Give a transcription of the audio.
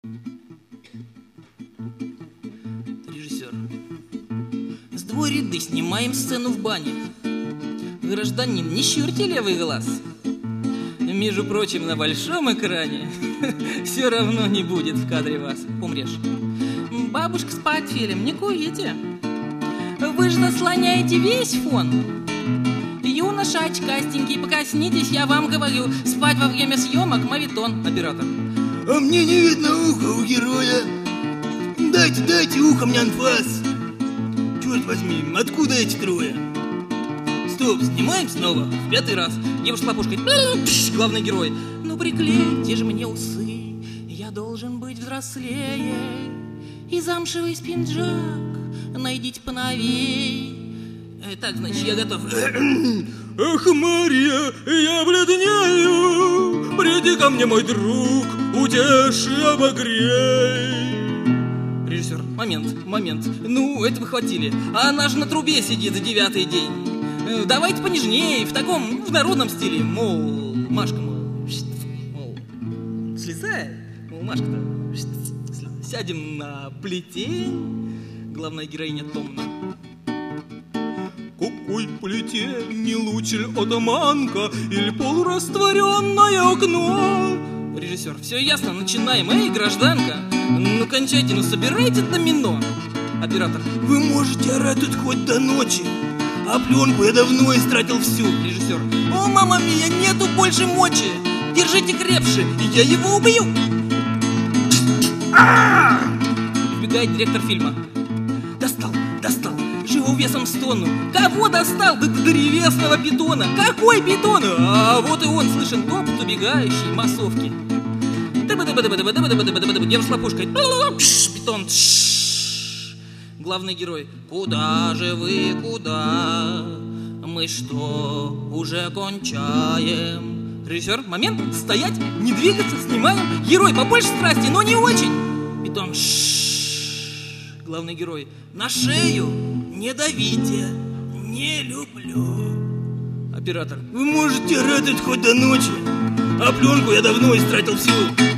Режиссер. С двойряды снимаем сцену в бане. Гражданин, не щурьте левый глаз. Между прочим, на большом экране все равно не будет в кадре вас. Умрешь. Бабушка с портфелем, не курите. Вы же заслоняете весь фон. Юноша очкастенький, покоснитесь, я вам говорю. Спать во время съемок мавитон. Оператор. А мне не видно уха у героя. Дайте ухо мне анфас. Черт возьми, откуда эти трое? Стоп, снимаем снова, в 5-й раз. Девушка с лопушкой. Главный герой. Ну приклейте же мне усы, я должен быть взрослее. И замшевый спинджак найдите поновей. Так, значит, я готов. Ах, Мария, я бледнею. Приди ко мне, мой друг, утеши, обогрей. Режиссер, момент. Ну, это вы хватили. А она же на трубе сидит 9-й день. Давайте понежнее, в таком, в народном стиле. Мол, Машка, мол, слезай. Мол, Машка-то, сядем на плетень. Главная героиня томна. Какой плетень, не луч ли атаманка или полурастворенное окно? Режиссер, все ясно, начинаем. Эй, гражданка, ну кончайте, ну собирайте домино. Оператор. Вы можете орать тут хоть до ночи, а пленку я давно истратил всю. Режиссер. О, мама мия, нету больше мочи. Держите крепше, я его убью. Вбегает директор фильма. Достал. Живо весом 100 тонн. Кого достал? Да древесного питона. Какой питон? А вот и он, слышен топот убегающей массовки. Девушка с лопушкой. Питон. Главный герой. Куда же вы, куда? Мы что, уже кончаем? Режиссер, момент, стоять, не двигаться, снимаем. Герой, побольше страсти, но не очень. Питон. Главный герой. На шею не давите, не люблю. Оператор. Вы можете орать тут хоть до ночи, а пленку я давно истратил всю.